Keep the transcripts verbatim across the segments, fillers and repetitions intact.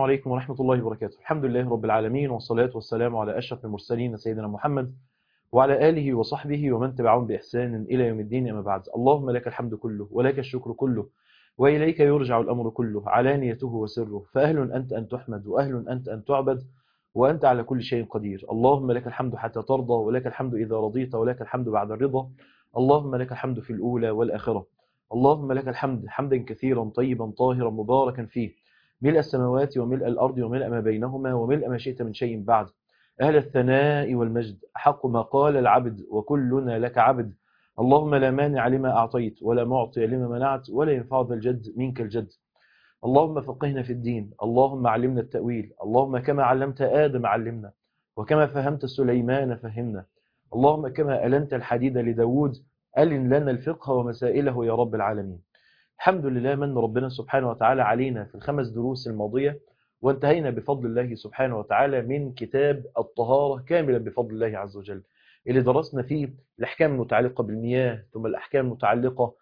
عليكم ورحمة الله وبركاته. الحمد لله رب العالمين، والصلاة والسلام على أشرف المرسلين سيدنا محمد وعلى آله وصحبه ومن تبعهم بإحسان إلى يوم الدين. أما بعد، اللهم لك الحمد كله ولك الشكر كله وإليك يرجع الأمر كله، علانيته وسره، فأهل أنت أن تحمد وأهل أنت أن تعبد وأنت على كل شيء قدير. اللهم لك الحمد حتى ترضى، ولك الحمد إذا رضيت، ولك الحمد بعد الرضا. اللهم لك الحمد في الأولى والآخرة. اللهم لك الحمد حمدا كثيرا طيبا طاهرا مباركا فيه، ملء السماوات وملء الأرض وملء ما بينهما وملء ما شئت من شيء بعد. أهل الثناء والمجد، أحق ما قال العبد وكلنا لك عبد. اللهم لا مانع لما أعطيت ولا معطي لما منعت ولا ينفع ذا الجد منك الجد. اللهم فقهنا في الدين، اللهم علمنا التأويل، اللهم كما علمت آدم علمنا، وكما فهمت سليمان فهمنا. اللهم كما ألنت الحديد لداود ألن لنا الفقه ومسائله يا رب العالمين. الحمد لله، من ربنا سبحانه وتعالى علينا في الخمس دروس الماضية، وانتهينا بفضل الله سبحانه وتعالى من كتاب الطهارة كاملا بفضل الله عز وجل، اللي درسنا فيه الأحكام المتعلقة بالمياه، ثم الأحكام المتعلقة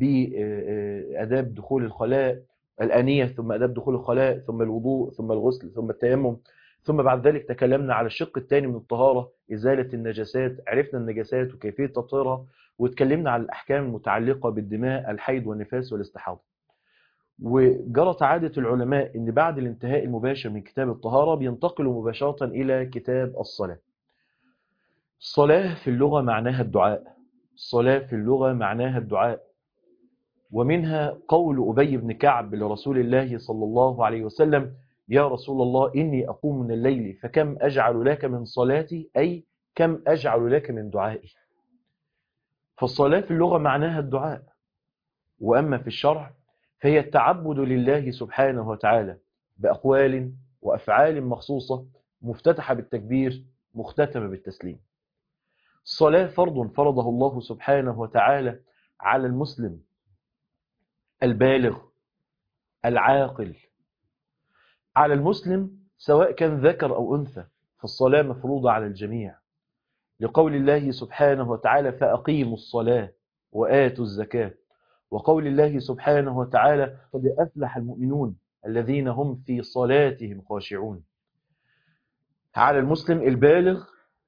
بأداب دخول الخلاء، الآنية، ثم أداب دخول الخلاء، ثم الوضوء، ثم الغسل، ثم التيمم، ثم بعد ذلك تكلمنا على الشق الثاني من الطهارة، إزالة النجاسات. عرفنا النجاسات وكيفية تطهيرها، واتكلمنا على الأحكام المتعلقة بالدماء، الحيض والنفاس والاستحاضة. وجرت عادة العلماء أن بعد الانتهاء المباشر من كتاب الطهارة بينتقلوا مباشرة إلى كتاب الصلاة. الصلاة في اللغة معناها الدعاء، الصلاة في اللغة معناها الدعاء، ومنها قول أبي بن كعب لرسول الله صلى الله عليه وسلم: يا رسول الله، إني أقوم من الليل فكم أجعل لك من صلاتي، أي كم أجعل لك من دعائي. فالصلاة في اللغة معناها الدعاء، وأما في الشرع فهي التعبد لله سبحانه وتعالى بأقوال وأفعال مخصوصة، مفتتحة بالتكبير، مختتمة بالتسليم. الصلاة فرض فرضه الله سبحانه وتعالى على المسلم البالغ العاقل، على المسلم سواء كان ذكر أو أنثى، فالصلاة مفروضة على الجميع، لقول الله سبحانه وتعالى: فأقيموا الصلاة وآتوا الزكاة. وقول الله سبحانه وتعالى: قد أفلح المؤمنون الذين هم في صلاتهم خاشعون. على المسلم البالغ،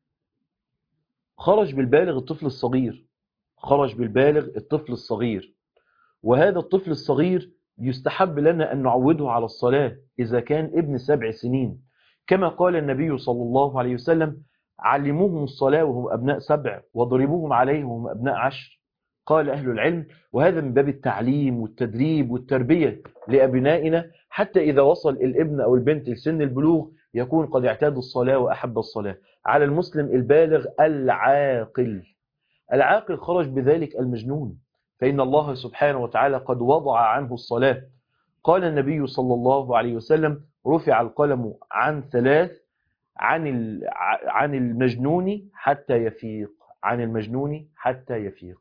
خرج بالبالغ الطفل الصغير، خرج بالبالغ الطفل الصغير، وهذا الطفل الصغير يستحب لنا أن نعوده على الصلاة إذا كان ابن سبع سنين، كما قال النبي صلى الله عليه وسلم: علموهم الصلاة وهم أبناء سبع وضربوهم عليه وهم أبناء عشر. قال أهل العلم، وهذا من باب التعليم والتدريب والتربية لأبنائنا، حتى إذا وصل الابن أو البنت لسن البلوغ يكون قد اعتاد الصلاة وأحب الصلاة. على المسلم البالغ العاقل، العاقل خرج بذلك المجنون، فإن الله سبحانه وتعالى قد وضع عنه الصلاة. قال النبي صلى الله عليه وسلم: رفع القلم عن ثلاث، عن عن المجنون حتى يفيق، عن المجنون حتى يفيق.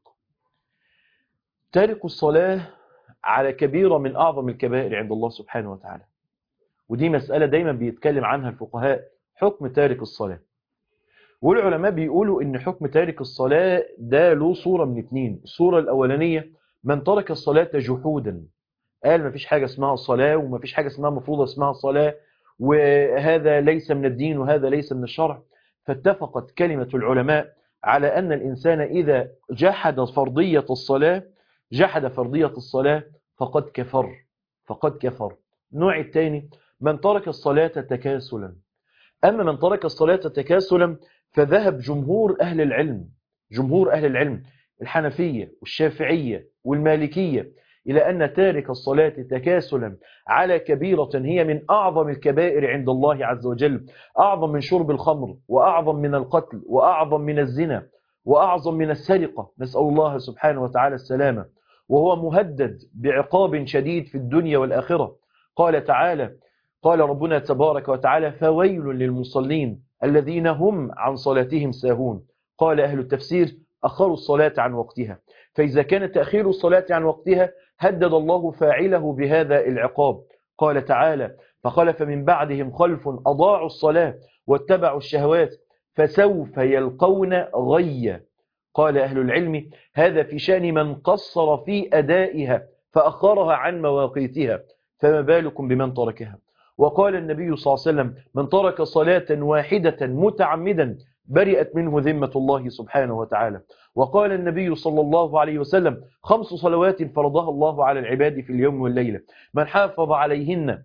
تارك الصلاة على كبيرة من أعظم الكبائر عند الله سبحانه وتعالى، ودي مسألة دايما بيتكلم عنها الفقهاء، حكم تارك الصلاة. والعلماء بيقولوا إن حكم تارك الصلاة ده له صورة من اتنين. الصورة الأولانية: من ترك الصلاة جحودا، قال ما فيش حاجة اسمها الصلاة، وما فيش حاجة اسمها مفروضة اسمها الصلاة، وهذا ليس من الدين وهذا ليس من الشرع. فاتفقت كلمة العلماء على أن الإنسان إذا جحد فرضية الصلاة، جحد فرضية الصلاة فقد كفر، فقد كفر. النوع الثاني: من ترك الصلاة تكاسلا. أما من ترك الصلاة تكاسلا فذهب جمهور أهل العلم، جمهور أهل العلم الحنفية والشافعية والمالكية إلى أن تارك الصلاة تكاسلا على كبيرة هي من أعظم الكبائر عند الله عز وجل، أعظم من شرب الخمر، وأعظم من القتل، وأعظم من الزنا، وأعظم من السرقة، نسأل الله سبحانه وتعالى السلامة، وهو مهدد بعقاب شديد في الدنيا والآخرة. قال تعالى، قال ربنا تبارك وتعالى: فويل للمصلين الذين هم عن صلاتهم ساهون. قال أهل التفسير: أخروا الصلاة عن وقتها. فإذا كان تأخير الصلاة عن وقتها هدد الله فاعله بهذا العقاب. قال تعالى: فخلف من بعدهم خلف أضاعوا الصلاة واتبعوا الشهوات فسوف يلقون غيا. قال أهل العلم: هذا في شأن من قصر في أدائها فأخرها عن مواقيتها، فما بالكم بمن تركها. وقال النبي صلى الله عليه وسلم من ترك صلاة واحدة متعمدا برئت منه ذمة الله سبحانه وتعالى. وقال النبي صلى الله عليه وسلم خمس صلوات فرضها الله على العباد في اليوم والليلة من حافظ عليهن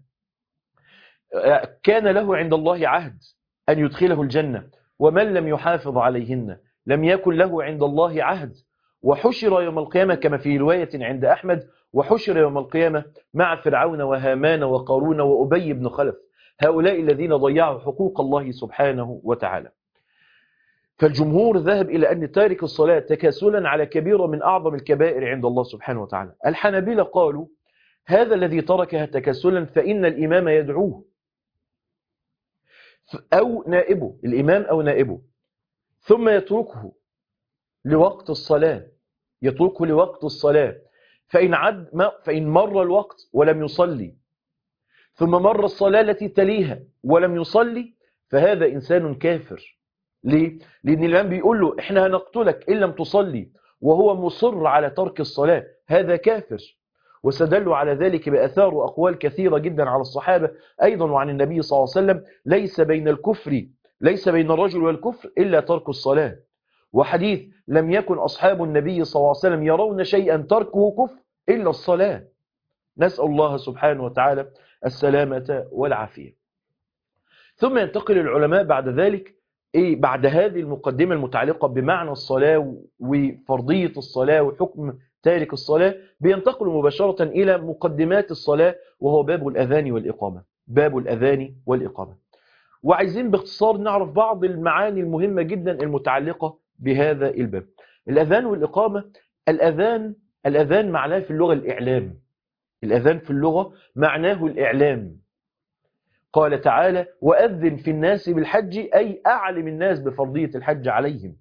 كان له عند الله عهد أن يدخله الجنة، ومن لم يحافظ عليهن لم يكن له عند الله عهد. وحشر يوم القيامة كما في رواية عند أحمد وحشر يوم القيامة مع فرعون وهامان وقارون وأبي بن خلف، هؤلاء الذين ضيعوا حقوق الله سبحانه وتعالى. فالجمهور ذهب إلى أن تارك الصلاة تكاسلا على كبيرة من أعظم الكبائر عند الله سبحانه وتعالى. الحنابلة قالوا هذا الذي تركها تكاسلا فإن الإمام يدعوه أو نائبه، الإمام أو نائبه، ثم يتركه لوقت الصلاة، يتركه لوقت الصلاة فإن, عد ما فإن مر الوقت ولم يصلي ثم مر الصلاة التي تليها ولم يصلي فهذا إنسان كافر. ليه؟ لأن الإمام بيقول له إحنا هنقتلك إن لم تصلي وهو مصر على ترك الصلاة، هذا كافر. وسدلوا على ذلك بأثار وأقوال كثيرة جدا على الصحابة أيضا وعن النبي صلى الله عليه وسلم ليس بين الكفر ليس بين الرجل والكفر إلا ترك الصلاة. وحديث لم يكن أصحاب النبي صلى الله عليه وسلم يرون شيئا تركه كفر إلا الصلاة. نسأل الله سبحانه وتعالى السلامة والعافية. ثم ينتقل العلماء بعد ذلك إيه بعد هذه المقدمة المتعلقة بمعنى الصلاة وفرضية الصلاة وحكم تارك الصلاة، بينتقل مباشرة إلى مقدمات الصلاة وهو باب الأذان والإقامة. باب الأذان والإقامة. وعايزين باختصار نعرف بعض المعاني المهمة جدا المتعلقة بهذا الباب. الأذان والإقامة، الأذان الأذان معناه في اللغة الإعلام. الأذان في اللغة معناه الإعلام. قال تعالى وأذن في الناس بالحج أي أعلم الناس بفرضية الحج عليهم.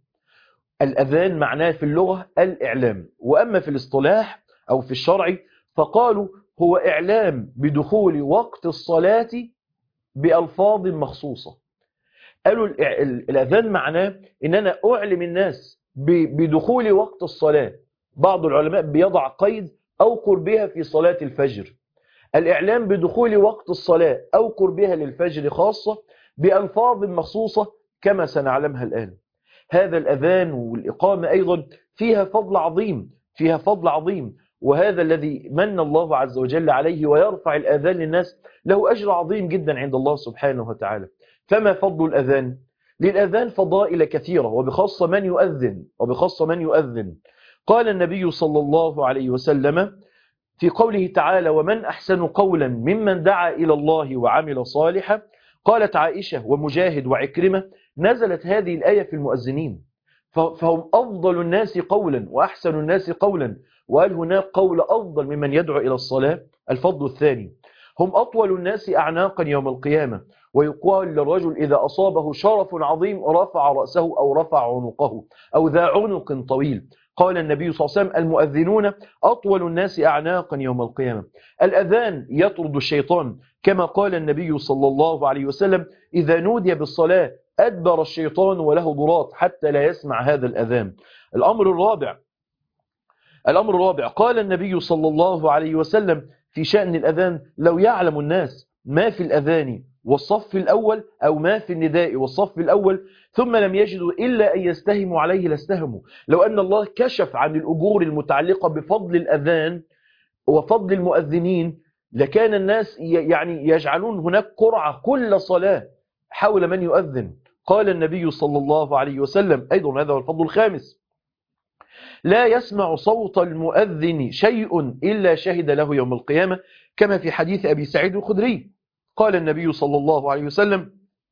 الأذان معناه في اللغة الإعلام. وأما في الاصطلاح أو في الشرع فقالوا هو إعلام بدخول وقت الصلاة بألفاظ مخصوصة. قالوا الأذان معناه إن أنا أعلم الناس بدخول وقت الصلاة. بعض العلماء بيضع قيد أو قربها في صلاة الفجر. الإعلام بدخول وقت الصلاة أو قربها للفجر خاصة بألفاظ مخصوصة كما سنعلمها الآن. هذا الأذان والإقامة أيضا فيها فضل عظيم فيها فضل عظيم وهذا الذي من الله عز وجل عليه ويرفع الأذان للناس له أجر عظيم جدا عند الله سبحانه وتعالى. فما فضل الأذان؟ للأذان فضائل كثيرة وبخاصة من يؤذن وبخاصة من يؤذن. قال النبي صلى الله عليه وسلم في قوله تعالى ومن أحسن قولا ممن دعا إلى الله وعمل صالحا. قالت عائشة ومجاهد وعكرمة نزلت هذه الآية في المؤذنين فهم أفضل الناس قولا وأحسن الناس قولا. وهل هناك قول أفضل ممن يدعو إلى الصلاة؟ الفضل الثاني هم أطول الناس أعناقا يوم القيامة. ويقال للرجل إذا أصابه شرف عظيم رفع رأسه أو رفع عنقه أو ذا عنق طويل. قال النبي صلى الله عليه وسلم المؤذنون أطول الناس أعناقا يوم القيامة. الأذان يطرد الشيطان كما قال النبي صلى الله عليه وسلم إذا نودي بالصلاة أدبر الشيطان وله ضراط حتى لا يسمع هذا الأذان. الأمر الرابع الأمر الرابع قال النبي صلى الله عليه وسلم في شأن الأذان لو يعلم الناس ما في الأذان والصف الأول أو ما في النداء والصف الأول ثم لم يجدوا إلا أن يستهموا عليه لاستهموا. لو أن الله كشف عن الأجور المتعلقة بفضل الأذان وفضل المؤذنين لكان الناس يعني يجعلون هناك قرعة كل صلاة حول من يؤذن. قال النبي صلى الله عليه وسلم أيضا هذا هو الفضل الخامس لا يسمع صوت المؤذن شيء إلا شهد له يوم القيامة كما في حديث أبي سعيد الخدري. قال النبي صلى الله عليه وسلم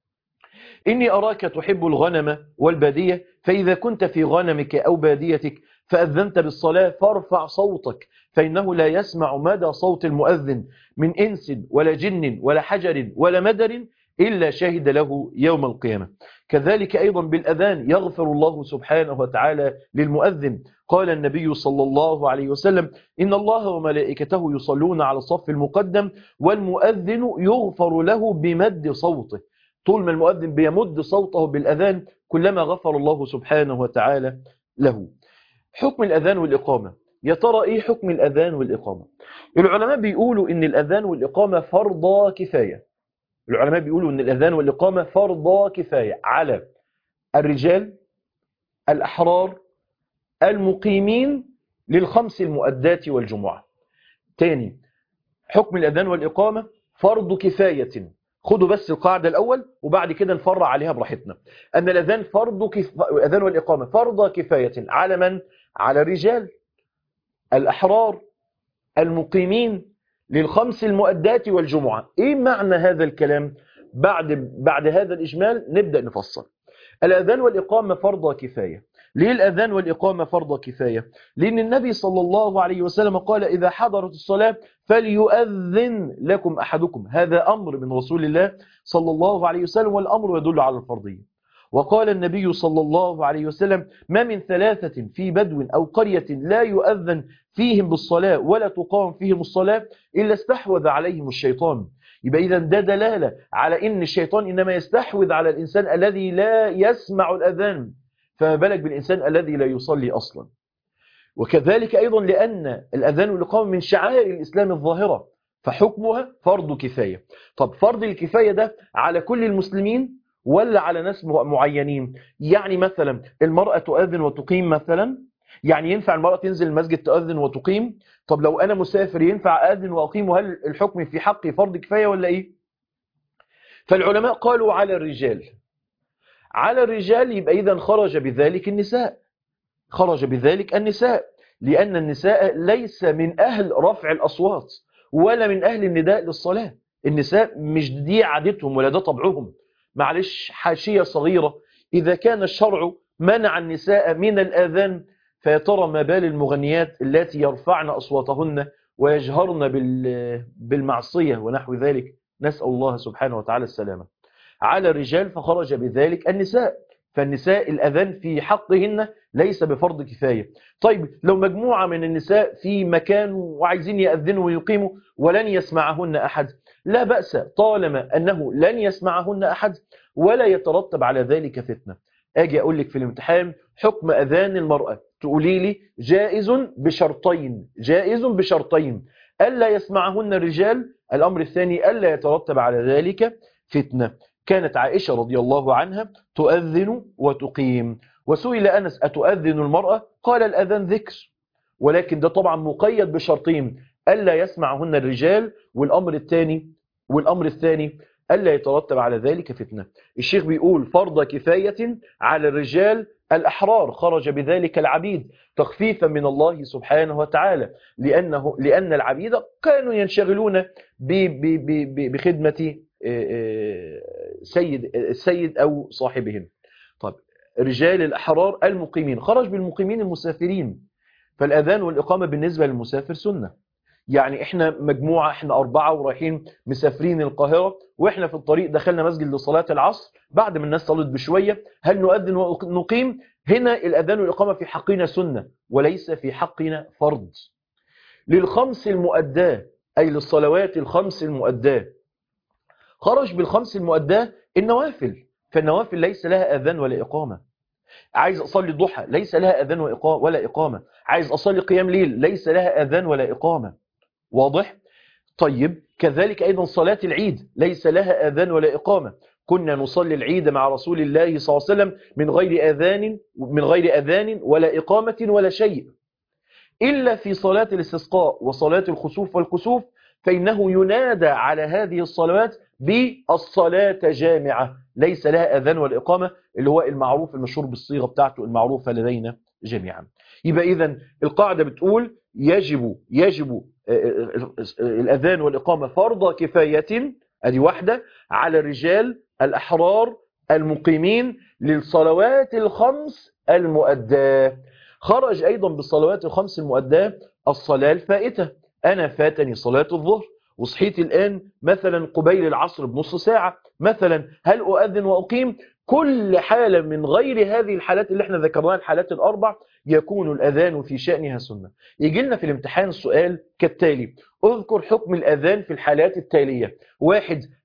إني أراك تحب الغنم والبادية فإذا كنت في غنمك أو باديتك فأذنت بالصلاة فارفع صوتك فإنه لا يسمع مدى صوت المؤذن من إنس ولا جن ولا حجر ولا مدر إلا شهد له يوم القيامة. كذلك أيضا بالأذان يغفر الله سبحانه وتعالى للمؤذن. قال النبي صلى الله عليه وسلم إن الله وملائكته يصلون على الصف المقدم والمؤذن يغفر له بمد صوته. طول ما المؤذن بيمد صوته بالأذان كلما غفر الله سبحانه وتعالى له. حكم الأذان والإقامة، يا ترى إيه حكم الأذان والإقامة؟ العلماء بيقولوا إن الأذان والإقامة فرض كفاية. العلماء بيقولوا ان الاذان والاقامه فرض كفايه على الرجال الاحرار المقيمين للخمس المؤدات والجمعه. تاني، حكم الاذان والاقامه فرض كفايه. خدوا بس القاعده الاول وبعد كده نفرع عليها براحتنا. ان الاذان فرض كف... الاذان والاقامه فرض كفايه على من؟ على الرجال الاحرار المقيمين للخمس المؤدات والجمعة. ايه معنى هذا الكلام؟ بعد بعد هذا الإجمال نبدأ نفصل. الأذان والإقامة فرض كفاية. ليه الأذان والإقامة فرض كفاية؟ لأن النبي صلى الله عليه وسلم قال إذا حضرت الصلاة فليؤذن لكم أحدكم. هذا أمر من رسول الله صلى الله عليه وسلم، والأمر يدل على الفرضية. وقال النبي صلى الله عليه وسلم ما من ثلاثة في بدو أو قرية لا يؤذن فيهم بالصلاة ولا تقام فيهم الصلاة إلا استحوذ عليهم الشيطان. يبقى إذا ده دلالة على إن الشيطان إنما يستحوذ على الإنسان الذي لا يسمع الأذان، فما بالك بالإنسان الذي لا يصلي أصلا. وكذلك أيضا لأن الأذان والإقامة من شعائر الإسلام الظاهرة فحكمها فرض كفاية. طب فرض الكفاية ده على كل المسلمين ولا على ناس معينين؟ يعني مثلا المرأة تؤذن وتقيم مثلا، يعني ينفع المرأة تنزل المسجد تؤذن وتقيم؟ طب لو أنا مسافر ينفع أذن وأقيم؟ وهل الحكم في حقي فرض كفاية ولا إيه؟ فالعلماء قالوا على الرجال. على الرجال يبقى إذن خرج بذلك النساء، خرج بذلك النساء، لأن النساء ليس من أهل رفع الأصوات ولا من أهل النداء للصلاة. النساء مش دي عادتهم ولا ده طبعهم. معلش حاشية صغيرة، إذا كان الشرع منع النساء من الآذان فيترى ما بال المغنيات التي يرفعن أصواتهن ويجهرن بالمعصية ونحو ذلك، نسأل الله سبحانه وتعالى السلامة. على الرجال فخرج بذلك النساء، فالنساء الأذان في حقهن ليس بفرض كفاية. طيب لو مجموعة من النساء في مكان وعايزين يأذنوا ويقيموا ولن يسمعهن أحد، لا بأس طالما أنه لن يسمعهن أحد ولا يترتب على ذلك فتنة. أجي أقول لك في الامتحان حكم أذان المرأة، تقولي لي جائز بشرطين، جائز بشرطين: ألا يسمعهن الرجال، الأمر الثاني ألا يترتب على ذلك فتنة. كانت عائشة رضي الله عنها تؤذن وتقيم، وسئل أنس أتؤذن المرأة؟ قال الأذان ذكر، ولكن ده طبعا مقيد بشرطين: ألا يسمعهن الرجال، والأمر الثاني والأمر الثاني ألا يترتب على ذلك فتنة. الشيخ بيقول فرض كفاية على الرجال الأحرار، خرج بذلك العبيد تخفيفا من الله سبحانه وتعالى، لأنه لأن العبيد كانوا ينشغلون بخدمة سيد السيد أو صاحبهم. طب رجال الأحرار المقيمين، خرج بالمقيمين المسافرين، فالأذان والإقامة بالنسبة للمسافر سنة. يعني احنا مجموعة، احنا أربعة ورايحين مسافرين القاهرة، واحنا في الطريق دخلنا مسجد لصلاة العصر بعد ما الناس صلت بشوية، هل نؤذن ونقيم؟ هنا الأذان والإقامة في حقنا سنة وليس في حقنا فرض. للخمس المؤداة أي للصلوات الخمس المؤداة، خرج بالخمس المؤداة النوافل، فالنوافل ليس لها أذان ولا إقامة. عايز أصلي الضحى ليس لها أذان ولا إقامة، عايز أصلي قيام ليل ليس لها أذان ولا إقامة. واضح؟ طيب كذلك أيضا صلاة العيد ليس لها أذان ولا إقامة. كنا نصلي العيد مع رسول الله صلى الله عليه وسلم من غير أذان من غير أذان ولا إقامة ولا شيء، إلا في صلاة الاستسقاء وصلاة الخسوف والكسوف، فإنه ينادى على هذه الصلوات بالصلاة جامعة ليس لها أذان ولا إقامة، اللي هو المعروف المشهور بالصيغة بتاعته المعروفة لدينا جميعا. يبقى إذن القاعدة بتقول يجب يجب الأذان والإقامة فرض كفاية، أدي واحدة، على الرجال الأحرار المقيمين للصلوات الخمس المؤداة. خرج أيضا بالصلوات الخمس المؤداة الصلاة الفائتة. أنا فاتني صلاة الظهر وصحيت الآن مثلا قبيل العصر بنص ساعة مثلا، هل أؤذن وأقيم؟ كل حالة من غير هذه الحالات اللي احنا ذكرناها الحالات الأربع يكون الأذان في شأنها سنة. يجي لنا في الامتحان سؤال كالتالي: اذكر حكم الأذان في الحالات التالية: واحد،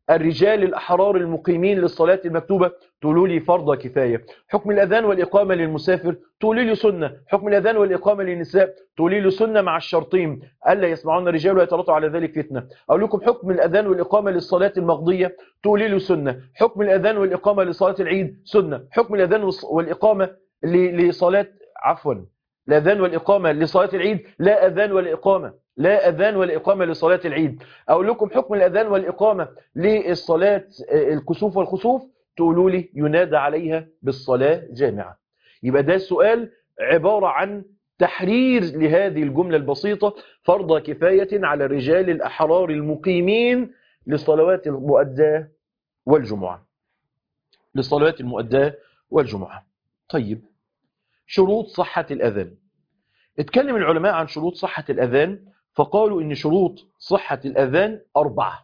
الرجال الأحرار المقيمين للصلاة المكتوبة، تقولوا لي فرض كفاية. حكم الأذان والإقامة للمسافر، تقولوا لي سنة. حكم الأذان والإقامة للنساء، تقولوا لي سنة مع الشرطين ألا يسمعون الرجال ويترتب على ذلك فتنة. أقول لكم حكم الأذان والإقامة للصلاة المقضية، تقولوا لي سنة. حكم الأذان والإقامة لصلاة العيد، سنة. حكم الأذان والإقامة لصلاة عفوا الأذان والإقامة لصلاة العيد، لا أذان ولا إقامة، لا أذان ولا إقامة لصلاة العيد. أقول لكم حكم الأذان والإقامة للصلاة الكسوف والخسوف، تقولوا لي ينادى عليها بالصلاة جامعة. يبقى ده سؤال عبارة عن تحرير لهذه الجملة البسيطة، فرض كفاية على الرجال الأحرار المقيمين للصلوات المؤداة والجمعة، للصلوات المؤداة والجمعة. طيب، شروط صحة الأذان. اتكلم العلماء عن شروط صحة الأذان، فقالوا إن شروط صحة الأذان أربعة.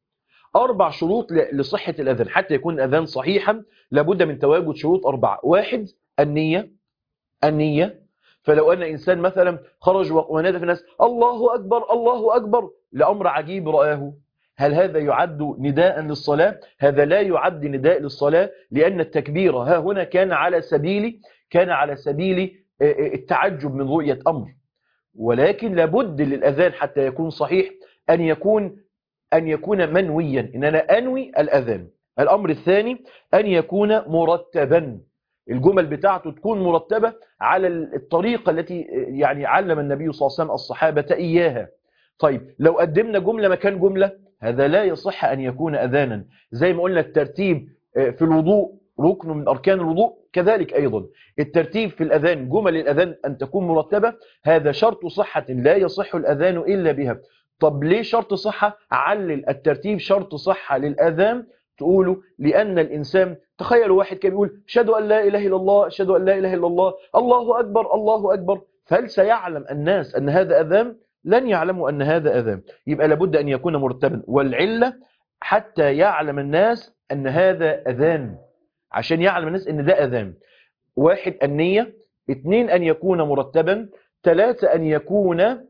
أربع شروط لصحة الأذان. حتى يكون الأذان صحيحا لابد من تواجد شروط أربعة. واحد، النية. النية. فلو أن إنسان مثلا خرج ونادى في الناس الله أكبر الله أكبر لأمر عجيب رآه، هل هذا يعد نداء للصلاة؟ هذا لا يعد نداء للصلاة، لأن التكبير ها هنا كان على سبيل كان على سبيل التعجب من رؤية أمر. ولكن لابد للأذان حتى يكون صحيح أن يكون أن يكون منويا، إن أنا أنوي الأذان. الأمر الثاني أن يكون مرتبا، الجمل بتاعته تكون مرتبة على الطريقة التي يعني علم النبي صلى الله عليه وسلم الصحابة إياها. طيب، لو قدمنا جملة مكان جملة، هذا لا يصح أن يكون أذانا. زي ما قلنا الترتيب في الوضوء ركن من أركان الوضوء، كذلك أيضا الترتيب في الأذان، جمل الأذان أن تكون مرتبة، هذا شرط صحة لا يصح الأذان إلا بها. طب ليه شرط صحة؟ علل الترتيب شرط صحة للأذان، تقولوا لأن الإنسان، تخيلوا واحد كان يقول أشهد أن لا إله إلا الله أشهد أن لا إله إلا الله الله أكبر الله أكبر، فهل سيعلم الناس أن هذا أذان؟ لن يعلموا أن هذا أذان. يبقى لابد أن يكون مرتبا، والعلة حتى يعلم الناس أن هذا أذان، عشان يعلم الناس أن ده أذان. واحد، النية. اثنين، أن يكون مرتبا. ثلاثة، أن يكون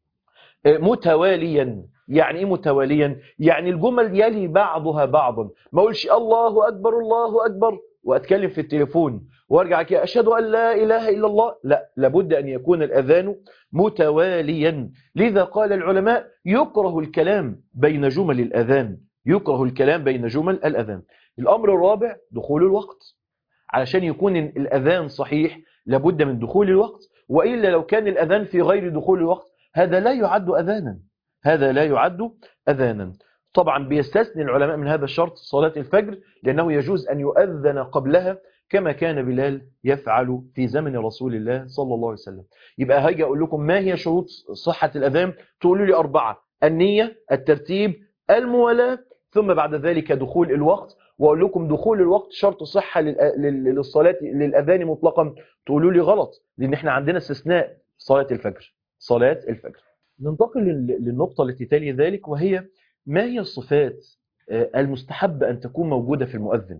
متواليا. يعني ايه متواليا؟ يعني الجمل يلي بعضها بعضا، ما اقولش الله اكبر الله اكبر واتكلم في التليفون وارجع كده اشهد ان لا اله الا الله، لا، لابد ان يكون الاذان متواليا. لذا قال العلماء يكره الكلام بين جمل الاذان، يكره الكلام بين جمل الاذان. الامر الرابع دخول الوقت. علشان يكون الاذان صحيح لابد من دخول الوقت، والا لو كان الاذان في غير دخول الوقت هذا لا يعد أذانا، هذا لا يعد أذانا. طبعا بيستثني العلماء من هذا الشرط صلاة الفجر، لأنه يجوز أن يؤذن قبلها كما كان بلال يفعل في زمن رسول الله صلى الله عليه وسلم. يبقى هاجي أقول لكم ما هي شروط صحة الأذان، تقولوا لي أربعة: النية، الترتيب، الموالاة، ثم بعد ذلك دخول الوقت. وأقول لكم دخول الوقت شرط صحة للصلاة للأذان مطلقا، تقولوا لي غلط، لأن احنا عندنا استثناء صلاة الفجر، صلاة الفجر. ننتقل للنقطة التي تلي ذلك، وهي ما هي الصفات المستحب أن تكون موجودة في المؤذن.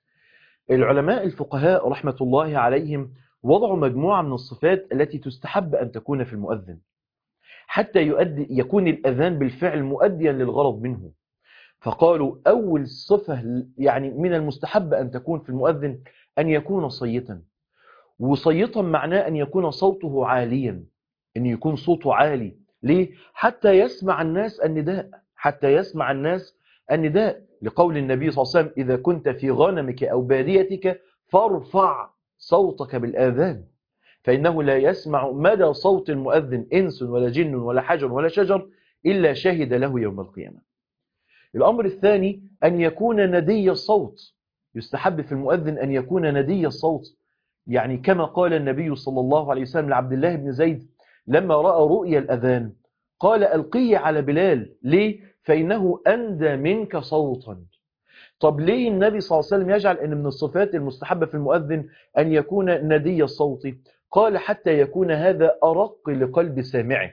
العلماء الفقهاء رحمة الله عليهم وضعوا مجموعة من الصفات التي تستحب أن تكون في المؤذن حتى يؤدي يكون الأذان بالفعل مؤديا للغرض منه. فقالوا أول صفة يعني من المستحب أن تكون في المؤذن أن يكون صيتا. وصيتا معناه أن يكون صوته عاليا، أن يكون صوته عالي. ليه؟ حتى يسمع الناس النداء، حتى يسمع الناس النداء، لقول النبي صلى الله عليه وسلم: إذا كنت في غنمك أو باديتك فارفع صوتك بالآذان، فإنه لا يسمع مدى صوت المؤذن إنس ولا جن ولا حجر ولا شجر إلا شهد له يوم القيامة. الأمر الثاني أن يكون ندي الصوت. يستحب في المؤذن أن يكون ندي الصوت، يعني كما قال النبي صلى الله عليه وسلم لعبد الله بن زيد لما رأى رؤيا الأذان قال: ألقيه على بلال. ليه؟ فإنه أندى منك صوتا. طب ليه النبي صلى الله عليه وسلم يجعل أن من الصفات المستحبة في المؤذن أن يكون ندي الصوت؟ قال: حتى يكون هذا أرق لقلب سامعه.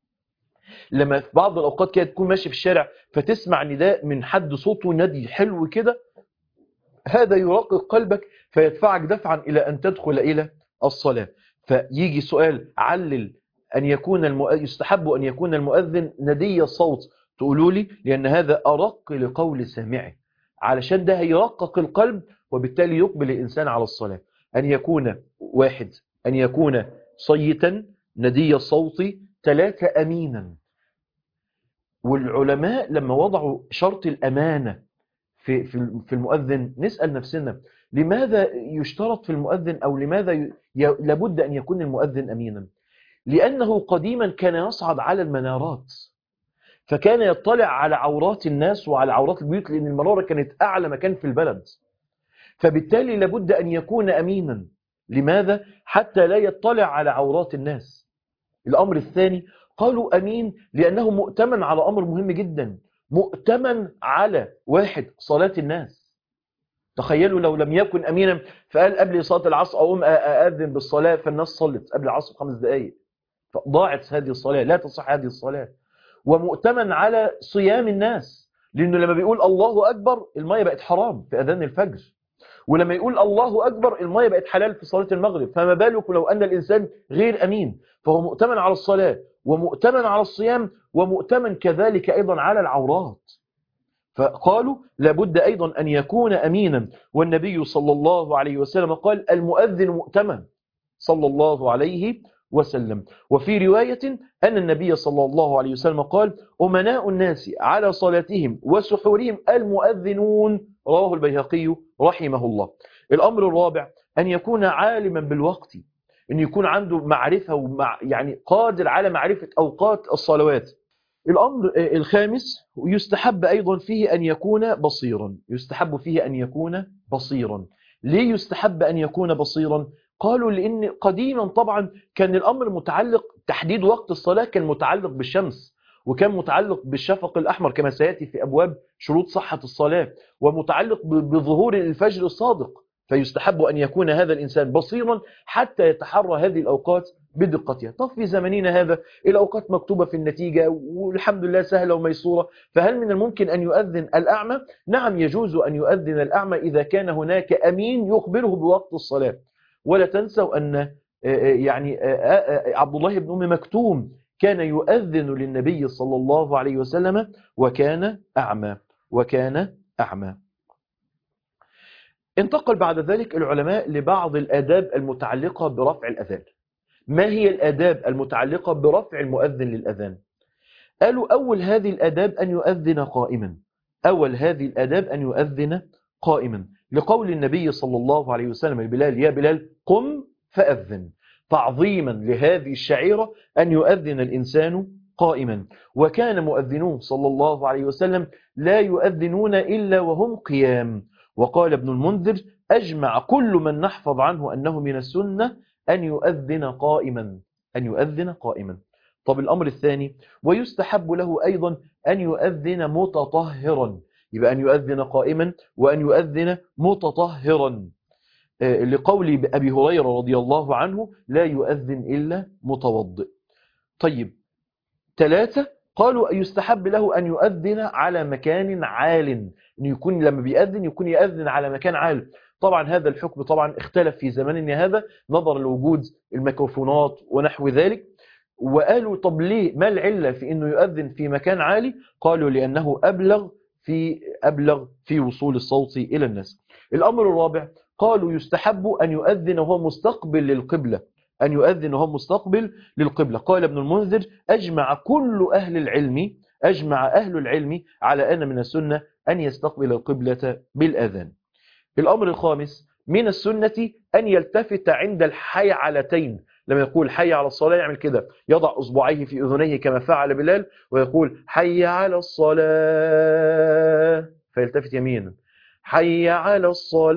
لما في بعض الأوقات كده تكون ماشي في الشارع فتسمع نداء من حد صوته ندي حلو كده، هذا يرقق قلبك فيدفعك دفعا إلى أن تدخل إلى الصلاة. فيجي سؤال: علل أن يكون المؤذن، يستحب أن يكون المؤذن ندي الصوت، تقولوا لي لأن هذا أرق لقول سامعه، علشان ده هيرقق القلب وبالتالي يقبل الإنسان على الصلاة. أن يكون واحد، أن يكون صيتا ندي الصوت، ثلاثة أمينا. والعلماء لما وضعوا شرط الأمانة في في المؤذن نسأل نفسنا لماذا يشترط في المؤذن، أو لماذا ي... لابد أن يكون المؤذن أمينا؟ لأنه قديما كان يصعد على المنارات، فكان يطلع على عورات الناس وعلى عورات البيوت، لأن المنارة كانت أعلى مكان في البلد، فبالتالي لابد أن يكون أمينا. لماذا؟ حتى لا يطلع على عورات الناس. الأمر الثاني قالوا أمين لأنه مؤتمن على أمر مهم جدا، مؤتمن على واحد صلاة الناس. تخيلوا لو لم يكن أمينا فقال قبل صلاة العصر أقوم أأذن بالصلاة فالناس صلت قبل العصر خمس دقائق، فضاعت هذه الصلاة، لا تصح هذه الصلاة. ومؤتمن على صيام الناس، لأنه لما بيقول الله أكبر المية بقت حرام في أذان الفجر، ولما يقول الله أكبر المية بقت حلال في صلاة المغرب، فما بالك لو أن الإنسان غير أمين؟ فهو مؤتمن على الصلاة ومؤتمن على الصيام ومؤتمن كذلك أيضا على العورات. فقالوا لابد أيضا أن يكون أمينا. والنبي صلى الله عليه وسلم قال المؤذن مؤتمن صلى الله عليه وسلم. وفي رواية أن النبي صلى الله عليه وسلم قال أمناء الناس على صلاتهم وسحورهم المؤذنون، رواه البيهقي رحمه الله. الأمر الرابع أن يكون عالما بالوقت، أن يكون عنده معرفة ومع يعني قادر على معرفة أوقات الصلوات. الأمر الخامس يستحب أيضا فيه أن يكون بصيرا، يستحب فيه أن يكون بصيرا. ليه يستحب أن يكون بصيرا؟ قالوا لأن قديما طبعا كان الأمر متعلق، تحديد وقت الصلاة كان متعلق بالشمس، وكان متعلق بالشفق الأحمر كما سيأتي في أبواب شروط صحة الصلاة، ومتعلق بظهور الفجر الصادق. فيستحب أن يكون هذا الإنسان بصيرا حتى يتحرى هذه الأوقات بدقتها. طب في زمننا هذا الأوقات مكتوبة في النتيجة والحمد لله سهلة وميسورة، فهل من الممكن أن يؤذن الأعمى؟ نعم، يجوز أن يؤذن الأعمى إذا كان هناك أمين يخبره بوقت الصلاة. ولا تنسوا أن يعني عبد الله بن أم مكتوم كان يؤذن للنبي صلى الله عليه وسلم وكان أعمى وكان أعمى. انتقل بعد ذلك العلماء لبعض الآداب المتعلقة برفع الأذان. ما هي الآداب المتعلقة برفع المؤذن للأذان؟ قالوا أول هذه الآداب أن يؤذن قائما، أول هذه الآداب أن يؤذن قائما، لقول النبي صلى الله عليه وسلم لبلال يا بلال قم فأذن، تعظيما لهذه الشعيرة أن يؤذن الإنسان قائما. وكان مؤذنون صلى الله عليه وسلم لا يؤذنون إلا وهم قيام. وقال ابن المنذر أجمع كل من نحفظ عنه أنه من السنة أن يؤذن قائما، أن يؤذن قائما. طب الأمر الثاني ويستحب له أيضا أن يؤذن متطهرا، يبقى أن يؤذن قائما وأن يؤذن متطهرا، لقول أبي هريرة رضي الله عنه لا يؤذن إلا متوضئ. طيب ثلاثة قالوا يستحب له أن يؤذن على مكان عال، أن يكون لما بيأذن يكون يأذن على مكان عال. طبعا هذا الحكم طبعا اختلف في زماننا هذا نظرا لوجود الميكروفونات ونحو ذلك. وقالوا طب ليه، ما العلة في أنه يؤذن في مكان عالي؟ قالوا لأنه أبلغ في أبلغ في وصول الصوت إلى الناس. الأمر الرابع قالوا يستحب أن يؤذن وهو مستقبل للقبلة، أن يؤذن وهو مستقبل للقبلة. قال ابن المنذر أجمع كل أهل العلم أجمع أهل العلم على أن من السنة أن يستقبل القبلة بالأذان. الأمر الخامس من السنة أن يلتفت عند الحيعلتين، لما يقول حي على الصلاة يعمل كده، يضع أصبعيه في أذنيه كما فعل بلال ويقول حي على الصلاة فيلتفت يمينا، حي على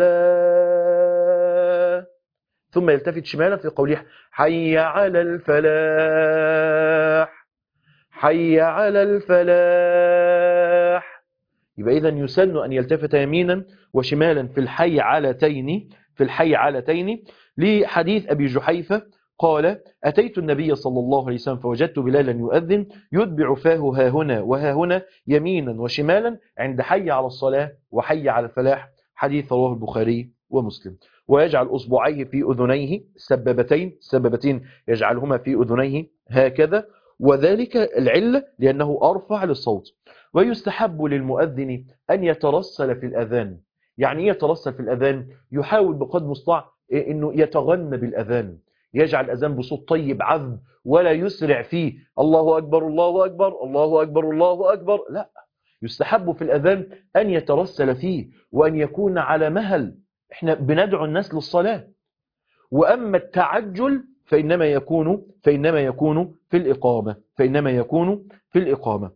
الصلاة، ثم يلتفت شمالا في قوله حي على الفلاح، حي على الفلاح. يبقى إذن يسن أن يلتفت يمينا وشمالا في الحي علتين في الحي علتين لحديث أبي جحيفة قال أتيت النبي صلى الله عليه وسلم فوجدت بلالا يؤذن يتبع فاه ها هنا وها هنا يمينا وشمالا عند حي على الصلاة وحي على الفلاح. حديث رواه البخاري ومسلم. ويجعل أصبعيه في أذنيه السبابتين السبابتين يجعلهما في أذنيه هكذا، وذلك العلة لأنه أرفع للصوت. ويستحب للمؤذن أن يترسل في الأذان. يعني إيه يترسل في الأذان؟ يحاول بقدر المستطاع أنه يتغنى بالأذان، يجعل الأذان بصوت طيب عذب ولا يسرع فيه الله أكبر الله أكبر الله أكبر الله أكبر، لا، يستحب في الأذان أن يترسل فيه وأن يكون على مهل. احنا بندعو الناس للصلاة. وأما التعجل فإنما يكون فإنما يكون في الإقامة فإنما يكون في الإقامة.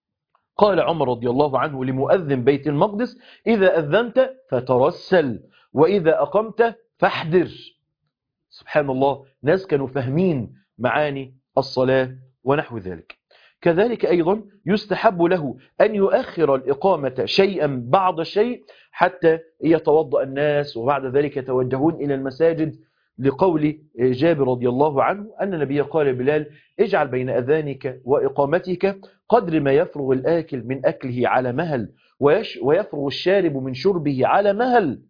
قال عمر رضي الله عنه لمؤذن بيت المقدس: إذا أذنت فترسل وإذا أقمت فاحذر. سبحان الله، ناس كانوا فاهمين معاني الصلاة ونحو ذلك. كذلك أيضا يستحب له أن يؤخر الإقامة شيئا بعد شيء حتى يتوضأ الناس وبعد ذلك يتوجهون إلى المساجد، لقول جابر رضي الله عنه أن النبي قال بلال: اجعل بين أذانك وإقامتك قدر ما يفرغ الآكل من أكله على مهل ويفرغ الشارب من شربه على مهل،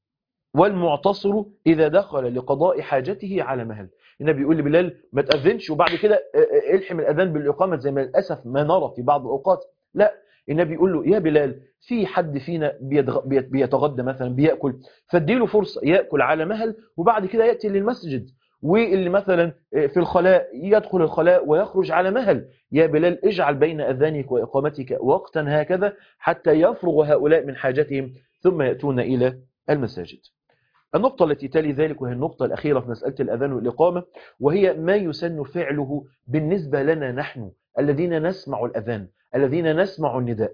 والمعتصر إذا دخل لقضاء حاجته على مهل. النبي يقول لبلال ما تأذنش وبعد كده الحم الأذان بالإقامة زي ما للأسف ما نرى في بعض الأوقات، لا، النبي يقول له: يا بلال، في حد فينا بيتغدى مثلا بيأكل، فاديله فرصة يأكل على مهل وبعد كده يأتي للمسجد، واللي مثلا في الخلاء يدخل الخلاء ويخرج على مهل. يا بلال، اجعل بين أذانك وإقامتك وقتا هكذا حتى يفرغ هؤلاء من حاجتهم ثم يأتون إلى المساجد. النقطة التي تلي ذلك وهي النقطة الأخيرة في مسألة الأذان والإقامة، وهي ما يسن فعله بالنسبة لنا نحن الذين نسمع الأذان، الذين نسمع النداء.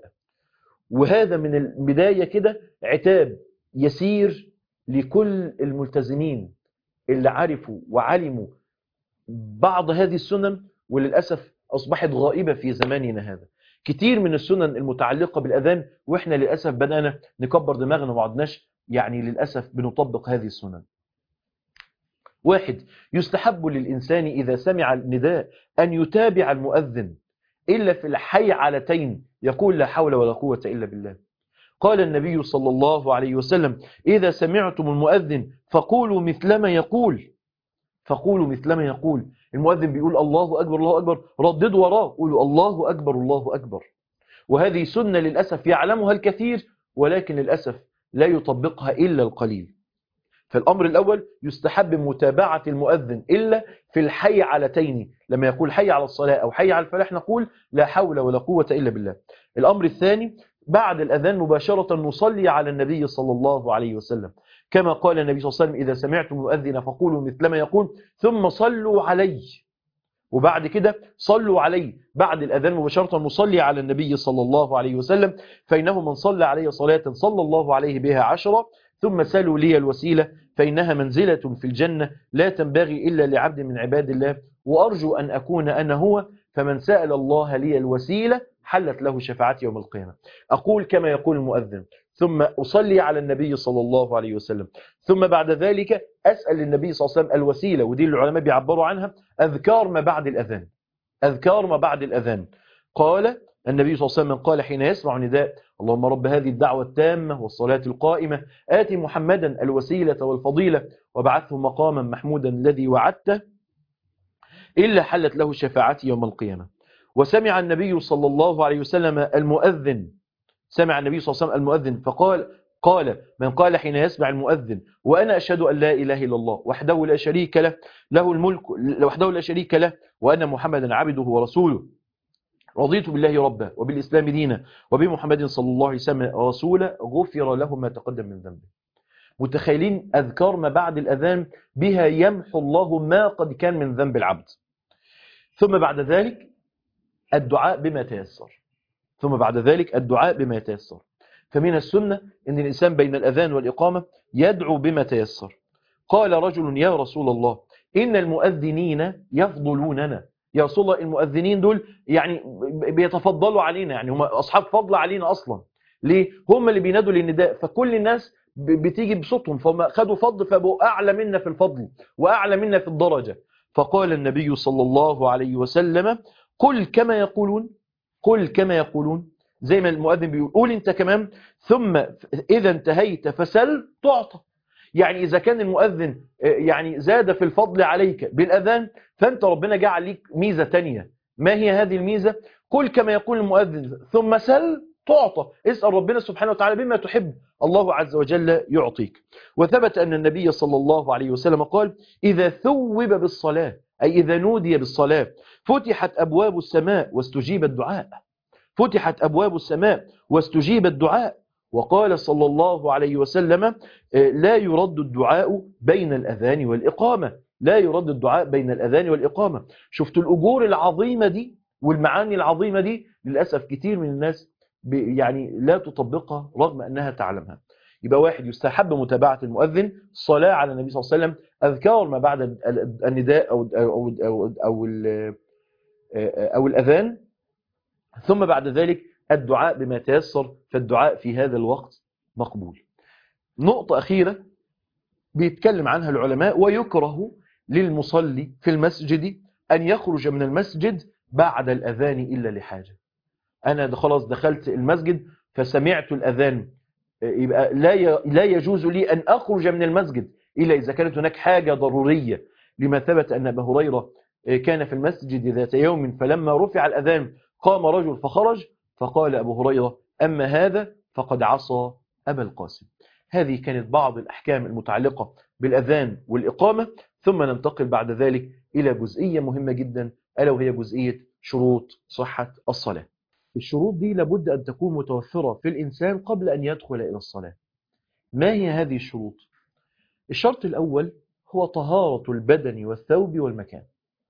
وهذا من البداية كده عتاب يسير لكل الملتزمين اللي عرفوا وعلموا بعض هذه السنن، وللأسف أصبحت غائبة في زماننا هذا. كتير من السنن المتعلقة بالأذان وإحنا للأسف بدأنا نكبر دماغنا وما عدناش يعني للأسف بنطبق هذه السنن. واحد، يستحب للإنسان إذا سمع النداء أن يتابع المؤذن إلا في الحي علتين، يقول: لا حول ولا قوة إلا بالله. قال النبي صلى الله عليه وسلم: إذا سمعتم المؤذن فقولوا مثلما يقول فقولوا مثلما يقول. المؤذن بيقول الله أكبر الله أكبر، رددوا وراه، قولوا الله أكبر الله أكبر. وهذه سنة للأسف يعلمها الكثير ولكن للأسف لا يطبقها إلا القليل. فالأمر الأول يستحب متابعة المؤذن إلا في الحي علتين، لما يقول حي على الصلاة أو حي على الفلاح نقول لا حول ولا قوة إلا بالله. الأمر الثاني بعد الأذان مباشرة نصلي على النبي صلى الله عليه وسلم، كما قال النبي صلى الله عليه وسلم: إذا سمعتم المؤذن فقولوا مثلما يقول ثم صلوا عليه. وبعد كده صلوا عليه بعد الأذان مباشرة نصلي على النبي صلى الله عليه وسلم، فإنه من صلى عليه صلاة صلى الله عليه بها عشرة، ثم سلوا لي الوسيلة فإنها منزلة في الجنة لا تنبغي إلا لعبد من عباد الله، وأرجو أن أكون أنا هو، فمن سأل الله لي الوسيلة حلت له شفاعتي يوم القيامة. أقول كما يقول المؤذن ثم أصلي على النبي صلى الله عليه وسلم، ثم بعد ذلك أسأل النبي صلى الله عليه وسلم الوسيلة، ودي العلماء بيعبروا عنها أذكار ما بعد الأذان. أذكار ما بعد الأذان قال النبي صلى الله عليه وسلم: قال حين يسمع نداء اللهم رب هذه الدعوة التامة والصلاة القائمة آتي محمدا الوسيلة والفضيلة وبعثه مقاما محمودا الذي وعدته إلا حلت له شفاعتي يوم القيامة. وسمع النبي صلى الله عليه وسلم المؤذن سمع النبي صلى الله عليه وسلم المؤذن فقال قال من قال حين يسمع المؤذن وأنا أشهد أن لا إله إلا الله وحده لا شريك له له الملك وحده لا شريك له وأن محمدا عبده ورسوله رضيت بالله ربا وبالإسلام دينا وبمحمد صلى الله عليه وسلم رسولا غفر له ما تقدم من ذنبه. متخيلين أذكار ما بعد الأذان بها يمحو الله ما قد كان من ذنب العبد. ثم بعد ذلك الدعاء بما تيسر ثم بعد ذلك الدعاء بما يتيسر فمن السنة أن الإنسان بين الأذان والإقامة يدعو بما تيسر. قال رجل: يا رسول الله إن المؤذنين يفضلوننا. يا رسول الله المؤذنين دول يعني بيتفضلوا علينا، يعني هم أصحاب فضل علينا أصلا. ليه؟ هم اللي بينادوا للنداء، فكل الناس بتيجي بصوتهم، فهم خدوا فضل فبقوا أعلى منا في الفضل وأعلى منا في الدرجة. فقال النبي صلى الله عليه وسلم: قل كما يقولون قل كما يقولون زي ما المؤذن بيقول قول انت كمان، ثم إذا انتهيت فسل تعطى. يعني إذا كان المؤذن يعني زاد في الفضل عليك بالأذان، فأنت ربنا جعل ليك ميزة تانية، ما هي هذه الميزة؟ قل كما يقول المؤذن ثم سل تعطى. اسأل ربنا سبحانه وتعالى بما تحب، الله عز وجل يعطيك. وثبت أن النبي صلى الله عليه وسلم قال إذا ثوب بالصلاة، أي إذا نودي بالصلاة، فتحت أبواب السماء واستجيب الدعاء. فتحت أبواب السماء واستجيب الدعاء. وقال صلى الله عليه وسلم لا يرد الدعاء بين الأذان والإقامة. لا يرد الدعاء بين الأذان والإقامة. شفتوا الأجور العظيمة دي والمعاني العظيمة دي؟ للأسف كتير من الناس يعني لا تطبقها رغم أنها تعلمها. يبقى واحد يستحب متابعة المؤذن، الصلاة على النبي صلى الله عليه وسلم، أذكار ما بعد النداء أو, أو, أو, أو, أو الأذان، ثم بعد ذلك الدعاء بما تيسر، فالدعاء في هذا الوقت مقبول. نقطة أخيرة بيتكلم عنها العلماء: ويكره للمصلي في المسجد أن يخرج من المسجد بعد الأذان إلا لحاجة. أنا خلاص دخلت المسجد فسمعت الأذان، يبقى لا لا يجوز لي أن أخرج من المسجد إلا إذا كانت هناك حاجة ضرورية، لما ثبت أن أبا هريرة كان في المسجد ذات يوم فلما رفع الأذان قام رجل فخرج، فقال أبو هريرة أما هذا فقد عصى أبا القاسم. هذه كانت بعض الأحكام المتعلقة بالأذان والإقامة. ثم ننتقل بعد ذلك إلى جزئية مهمة جدا، ألا وهي جزئية شروط صحة الصلاة. الشروط دي لابد أن تكون متوفرة في الإنسان قبل أن يدخل إلى الصلاة. ما هي هذه الشروط؟ الشرط الأول هو طهارة البدن والثوب والمكان.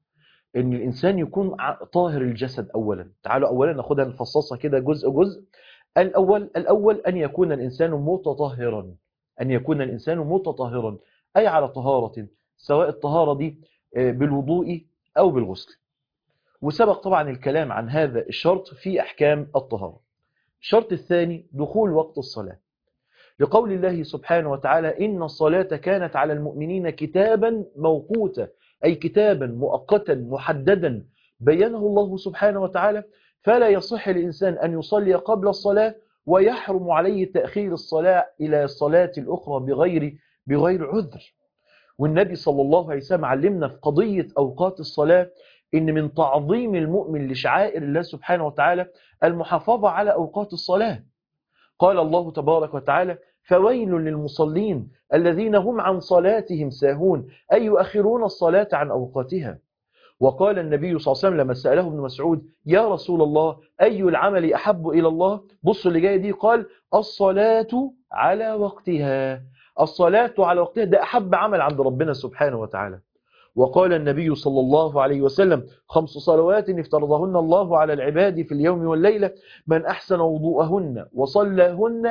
ان الانسان يكون طاهر الجسد اولا. تعالوا اولا ناخدها نفصصها كده جزء جزء. الاول الاول ان يكون الانسان متطهرا. ان يكون الانسان متطهرا اي على طهارة، سواء الطهارة دي بالوضوء او بالغسل. وسبق طبعا الكلام عن هذا الشرط في احكام الطهارة. الشرط الثاني دخول وقت الصلاة، لقول الله سبحانه وتعالى إن الصلاة كانت على المؤمنين كتابا موقوتا، أي كتابا مؤقتا محددا بينه الله سبحانه وتعالى، فلا يصح للإنسان أن يصلي قبل الصلاة ويحرم عليه تأخير الصلاة إلى الصلاة الأخرى بغير بغير عذر. والنبي صلى الله عليه وسلم علمنا في قضية أوقات الصلاة إن من تعظيم المؤمن لشعائر الله سبحانه وتعالى المحافظة على أوقات الصلاة. قال الله تبارك وتعالى فويل للمصلين الذين هم عن صلاتهم ساهون، أي يؤخرون الصلاة عن أوقاتها. وقال النبي صلى الله عليه وسلم لما سأله ابن مسعود يا رسول الله أي العمل أحب إلى الله؟ بص اللي جاي دي، قال الصلاة على وقتها. الصلاة على وقتها ده أحب عمل عند ربنا سبحانه وتعالى. وقال النبي صلى الله عليه وسلم خمس صلوات افترضهن الله على العباد في اليوم والليلة من أحسن وضوءهن وصلىهن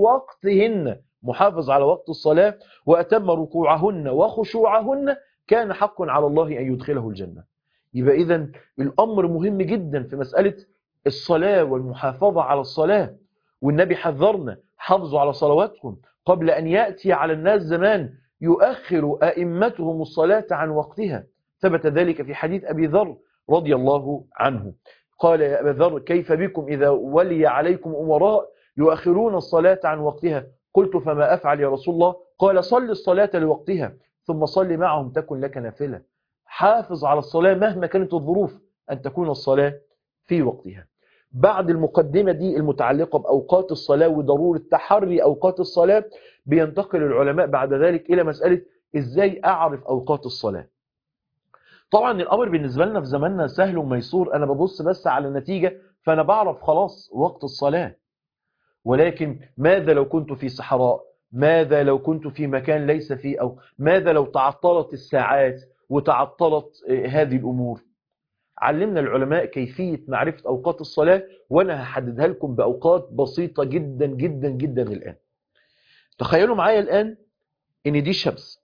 لوقتهن، محافظ على وقت الصلاة، وأتم ركوعهن وخشوعهن كان حق على الله أن يدخله الجنة. يبقى إذن الأمر مهم جدا في مسألة الصلاة والمحافظة على الصلاة. والنبي حذرنا حافظوا على صلواتكم قبل أن يأتي على الناس زمان يؤخر أئمتهم الصلاة عن وقتها. ثبت ذلك في حديث أبي ذر رضي الله عنه، قال يا أبا ذر كيف بكم إذا ولي عليكم أمراء يؤخرون الصلاة عن وقتها؟ قلت فما أفعل يا رسول الله؟ قال صل الصلاة لوقتها ثم صل معهم تكن لك نافلة. حافظ على الصلاة مهما كانت الظروف أن تكون الصلاة في وقتها. بعد المقدمة دي المتعلقة بأوقات الصلاة وضرورة تحري أوقات الصلاة، بينتقل العلماء بعد ذلك إلى مسألة إزاي أعرف أوقات الصلاة. طبعا الأمر بالنسبة لنا في زماننا سهل وميسور، أنا ببص بس على النتيجة فأنا بعرف خلاص وقت الصلاة. ولكن ماذا لو كنت في صحراء؟ ماذا لو كنت في مكان ليس فيه؟ أو ماذا لو تعطلت الساعات وتعطلت هذه الأمور؟ علمنا العلماء كيفية معرفة أوقات الصلاة، وأنا هحددها لكم بأوقات بسيطة جدا جدا جدا الآن. تخيلوا معايا الآن إن دي الشمس.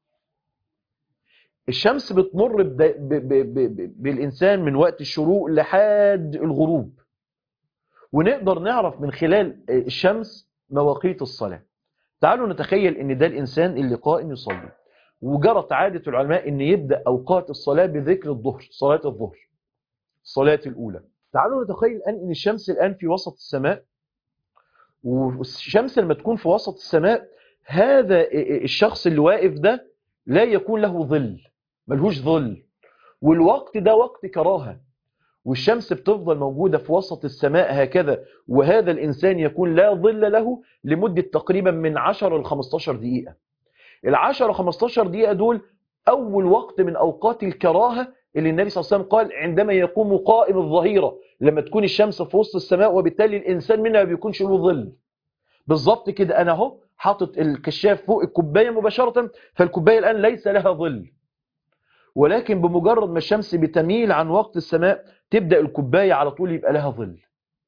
الشمس بتمر ب ب ب ب بالإنسان من وقت الشروق لحد الغروب، ونقدر نعرف من خلال الشمس مواقيت الصلاة. تعالوا نتخيل إن ده الإنسان اللي قائم يصلي، وجرت عادة العلماء إن يبدأ أوقات الصلاة بذكر الظهر، صلاة الظهر، الصلاة الأولى. تعالوا نتخيل الآن إن الشمس الآن في وسط السماء، والشمس لما تكون في وسط السماء هذا الشخص اللي واقف ده لا يكون له ظل، ملهوش ظل، والوقت ده وقت كراهة، والشمس بتفضل موجودة في وسط السماء هكذا، وهذا الإنسان يكون لا ظل له لمدة تقريبا من عشرة ل خمستاشر دقيقة. العشرة خمستاشر دقيقة دول أول وقت من أوقات الكراهة اللي النبي صلى الله عليه وسلم قال عندما يقوم قائم الظهيرة، لما تكون الشمس في وسط السماء وبالتالي الإنسان منها ما بيكونش له ظل. بالظبط كده، أنا اهو حاطط الكشاف فوق الكوباية مباشرة، فالكوباية الآن ليس لها ظل، ولكن بمجرد ما الشمس بتميل عن وقت السماء تبدأ الكوباية على طول يبقى لها ظل.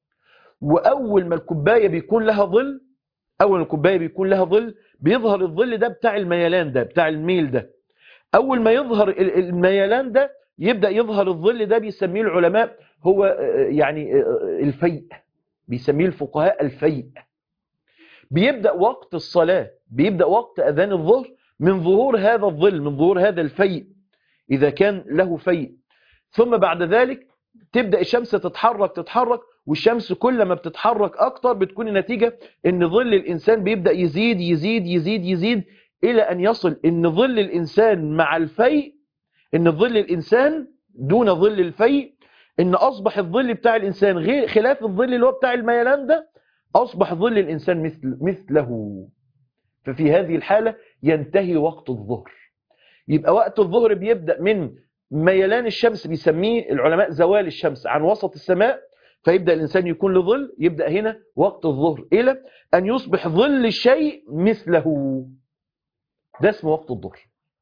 وأول ما الكوباية بيكون لها ظل أول ما الكوباية بيكون لها ظل بيظهر الظل ده بتاع الميلان ده، بتاع الميل ده. أول ما يظهر الميلان ده يبدأ يظهر الظل ده، بيسميه العلماء هو يعني الفيء، بيسميه الفقهاء الفيء. بيبدأ وقت الصلاة، بيبدأ وقت أذان الظهر من ظهور هذا الظل، من ظهور هذا الفيء إذا كان له فيء. ثم بعد ذلك تبدأ الشمس تتحرك تتحرك والشمس كل ما بتتحرك أكتر بتكون النتيجة إن ظل الإنسان بيبدأ يزيد يزيد يزيد يزيد إلى أن يصل إن ظل الإنسان مع الفيء، إن ظل الإنسان دون ظل الفيء، إن أصبح الظل بتاع الإنسان غير خلاف الظل اللي هو بتاع الميلان ده، أصبح ظل الإنسان مثل مثله. ففي هذه الحالة ينتهي وقت الظهر. يبقى وقت الظهر بيبدأ من ميلان الشمس، بيسميه العلماء زوال الشمس عن وسط السماء، فيبدأ الإنسان يكون له ظل، يبدأ هنا وقت الظهر إلى أن يصبح ظل الشيء مثله. ده اسمه وقت الظهر.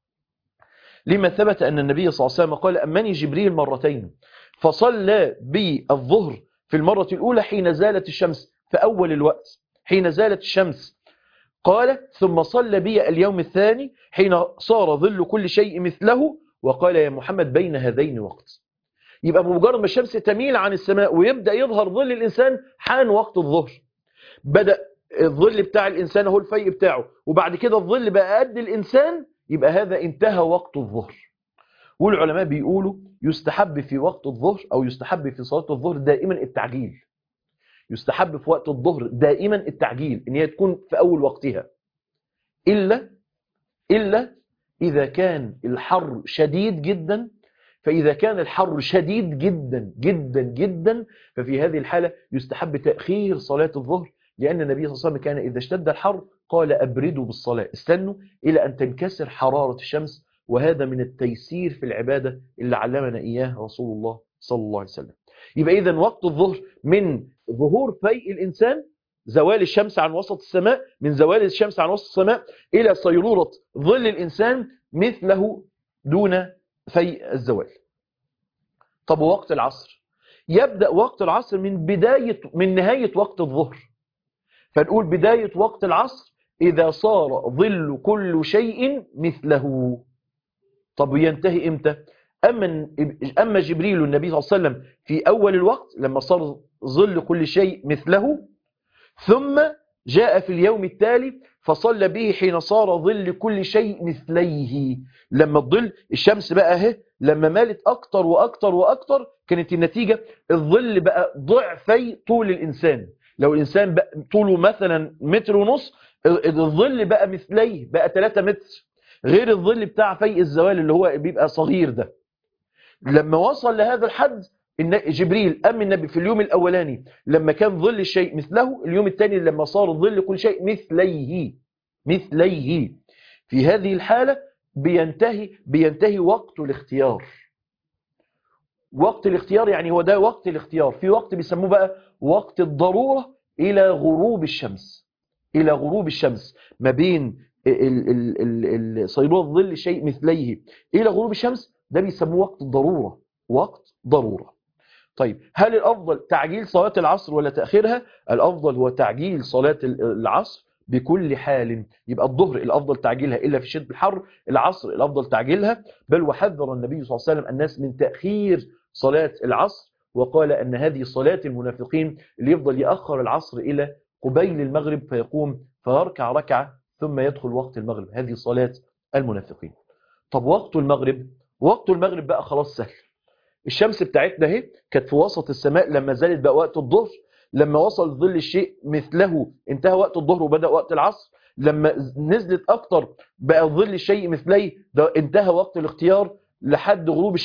لما ثبت أن النبي صلى الله عليه وسلم قال أمني جبريل مرتين فصلى بي الظهر في المرة الأولى حين زالت الشمس، في أول الوقت حين زالت الشمس، قال ثم صلى بي اليوم الثاني حين صار ظل كل شيء مثله، وقال يا محمد بين هذين وقت. يبقى بمجرد ما الشمس تميل عن السماء ويبدأ يظهر ظل الإنسان حان وقت الظهر. بدأ الظل بتاع الإنسان هو الفيء بتاعه، وبعد كده الظل بقى قد الإنسان، يبقى هذا انتهى وقت الظهر. والعلماء بيقولوا يستحب في وقت الظهر أو يستحب في صلاة الظهر دائما التعجيل. يستحب في وقت الظهر دائما التعجيل، ان هي تكون في أول وقتها، إلا إلا إذا كان الحر شديد جدا. فإذا كان الحر شديد جدا جدا جدا ففي هذه الحالة يستحب تأخير صلاة الظهر، لأن النبي صلى الله عليه وسلم كان إذا اشتد الحر قال أبردوا بالصلاة، استنوا إلى أن تنكسر حرارة الشمس. وهذا من التيسير في العبادة اللي علمنا إياه رسول الله صلى الله عليه وسلم. يبقى إذن وقت الظهر من ظهور فيء الإنسان، زوال الشمس عن وسط السماء، من زوال الشمس عن وسط السماء إلى صيرورة ظل الإنسان مثله دون في الزوال. طب وقت العصر؟ يبدأ وقت العصر من بداية من نهاية وقت الظهر. فنقول بداية وقت العصر إذا صار ظل كل شيء مثله. طب ينتهي إمتى؟ أما أما جبريل النبي صلى الله عليه وسلم في أول الوقت لما صار ظل كل شيء مثله، ثم جاء في اليوم التالي فصلى به حين صار ظل كل شيء مثليه. لما الظل الشمس بقى اهي لما مالت أكتر وأكتر وأكتر كانت النتيجة الظل بقى ضعفي طول الإنسان. لو الإنسان بقى طوله مثلا متر ونص، الظل بقى مثليه بقى ثلاثة متر، غير الظل بتاع فيء الزوال اللي هو بيبقى صغير ده. لما وصل لهذا الحد جبريل أم النبي في اليوم الأولاني لما كان ظل الشيء مثله، اليوم الثاني لما صار ظل كل شيء مثليه مثليه. في هذه الحالة بينتهي بينتهي وقت الاختيار. وقت الاختيار يعني هو ده وقت الاختيار. في وقت بيسموه بقى وقت الضرورة إلى غروب الشمس، إلى غروب الشمس ما بين صيرورة ظل شيء مثليه إلى غروب الشمس، ده بيسموه وقت الضرورة، وقت ضرورة. طيب هل الأفضل تعجيل صلاة العصر ولا تأخيرها؟ الأفضل هو تعجيل صلاة العصر بكل حال. يبقى الظهر الأفضل تعجيلها إلا في شدة الحر، العصر الأفضل تعجيلها. بل وحذر النبي صلى الله عليه وسلم الناس من تأخير صلاة العصر، وقال أن هذه صلاة المنافقين اللي يفضل يأخر العصر إلى قبيل المغرب فيقوم فيركع ركعة ثم يدخل وقت المغرب، هذه صلاة المنافقين. طب وقت المغرب؟ وقت المغرب بقى خلاص سهل. الشمس بتاعتنا اهي كانت في وسط السماء لما زالت بقى وقت الظهر، لما وصل ظل الشيء مثله انتهى وقت الظهر وبدأ وقت العصر، لما نزلت اكتر بقى ظل الشيء مثليه ده انتهى وقت الاختيار لحد غروب الشمس،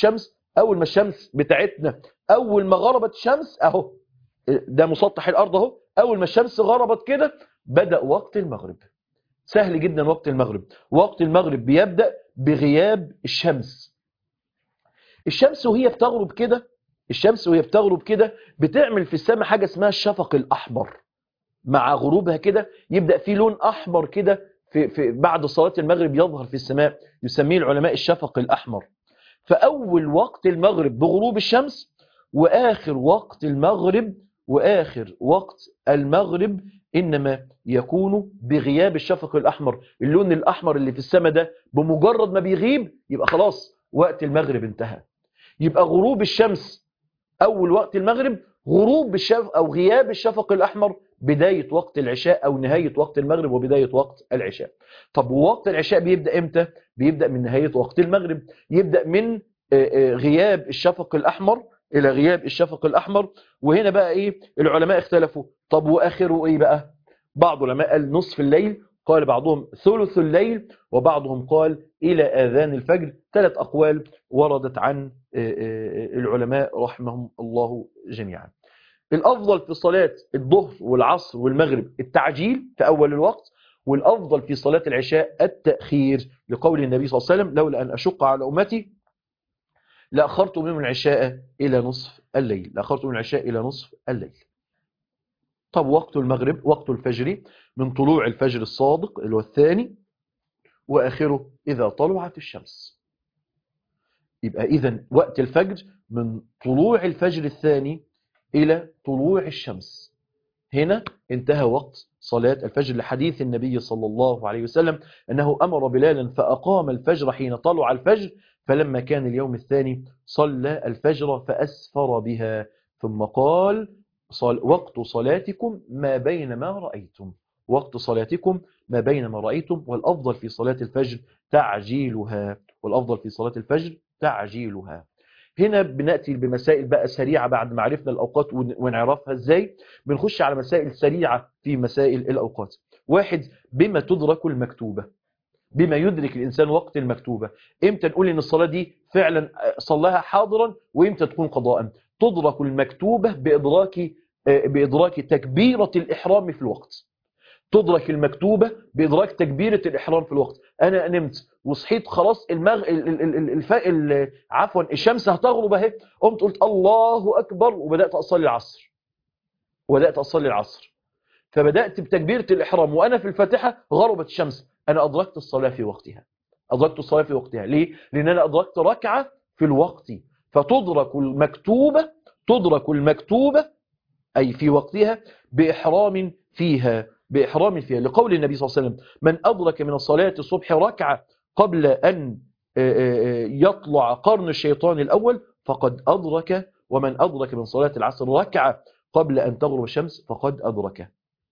أول ما الشمس بتاعتنا أول ما غربت الشمس أهو، ده مسطح الأرض أهو، أول ما الشمس غربت كده بدأ وقت المغرب. سهل جدا وقت المغرب. وقت المغرب بيبدأ بغياب الشمس. الشمس وهي بتغرب كده الشمس وهي بتغرب كده بتعمل في السماء حاجة اسمها الشفق الأحمر. مع غروبها كده يبدأ في لون أحمر كده في, في بعد صلاة المغرب يظهر في السماء، يسميه العلماء الشفق الأحمر. فأول وقت المغرب بغروب الشمس، وآخر وقت المغرب وآخر وقت المغرب إنما يكون بغياب الشفق الأحمر. اللون الأحمر اللي في السماء ده بمجرد ما بيغيب يبقى خلاص وقت المغرب انتهى. يبقى غروب الشمس أول وقت المغرب، غروب الشفق أو غياب الشفق الأحمر بداية وقت العشاء أو نهاية وقت المغرب وبداية وقت العشاء. طب ووقت العشاء بيبدأ إمتى؟ بيبدأ من نهاية وقت المغرب. يبدأ من غياب الشفق الأحمر إلى غياب الشفق الأحمر. وهنا بقى إيه العلماء اختلفوا، طب وآخره إيه بقى؟ بعض العلماء قال نصف الليل، قال بعضهم ثلث الليل، وبعضهم قال إلى آذان الفجر. ثلاث أقوال وردت عن العلماء رحمهم الله جميعا. الأفضل في صلاة الظهر والعصر والمغرب التعجيل في أول الوقت، والأفضل في صلاة العشاء التأخير، لقول النبي صلى الله عليه وسلم لولا أن أشق على أمتي لأخرت منهم العشاء إلى نصف الليل لأخرت من العشاء إلى نصف الليل. طب وقت المغرب وقت الفجر من طلوع الفجر الصادق اللي هو الثاني، وآخره إذا طلعت الشمس. يبقى إذن وقت الفجر من طلوع الفجر الثاني إلى طلوع الشمس. هنا انتهى وقت صلاة الفجر لحديث النبي صلى الله عليه وسلم أنه أمر بلالا فأقام الفجر حين طلع الفجر، فلما كان اليوم الثاني صلى الفجر فأسفر بها، ثم قال صل وقت صلاتكم ما بين ما رأيتم وقت صلاتكم ما بين ما رأيتم والأفضل في صلاة الفجر تعجيلها والأفضل في صلاة الفجر تعجيلها. هنا بنأتي بمسائل بقى سريعة بعد ما عرفنا الأوقات ونعرفها إزاي. بنخش على مسائل سريعة في مسائل الأوقات. واحد، بما تدرك المكتوبة، بما يدرك الإنسان وقت المكتوبة. إمتى نقول إن الصلاة دي فعلا صلاها حاضرا، وإمتى تكون قضاء؟ تدرك المكتوبة بإدراك بإدراك تكبيرة الإحرام في الوقت. تدرك المكتوبة بإدراك تكبيرة الإحرام في الوقت. أنا نمت وصحيت خلاص المغ... الف... ال... عفوا الشمس هتغرب اهي، قمت قلت الله أكبر وبدأت أصلي العصر وبدأت أصلي العصر فبدأت بتكبيرة الإحرام وأنا في الفاتحة غربت الشمس، أنا أدركت الصلاة في وقتها. أدركت الصلاة في وقتها ليه؟ لأن أنا أدركت ركعة في الوقت. فتدرك المكتوبة تدرك المكتوبة أي في وقتها بإحرام فيها بإحرام فيها لقول النبي صلى الله عليه وسلم من أدرك من الصلاة الصبح ركعة قبل أن يطلع قرن الشيطان الأول فقد أدرك، ومن أدرك من صلاة العصر ركعة قبل أن تغرب الشمس فقد أدرك.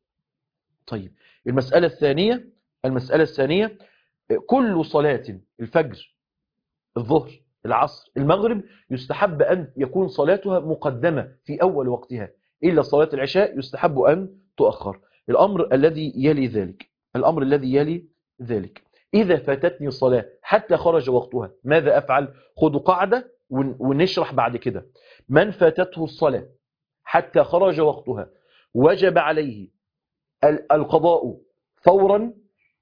طيب المسألة الثانية المسألة الثانية كل صلاة الفجر الظهر العصر المغرب يستحب أن يكون صلاتها مقدمة في أول وقتها، إلا صلاة العشاء يستحب أن تؤخر. الأمر الذي يلي ذلك الأمر الذي يلي ذلك إذا فاتتني صلاة حتى خرج وقتها ماذا أفعل؟ خذوا قاعدة ونشرح بعد كده. من فاتته الصلاة حتى خرج وقتها وجب عليه القضاء فورا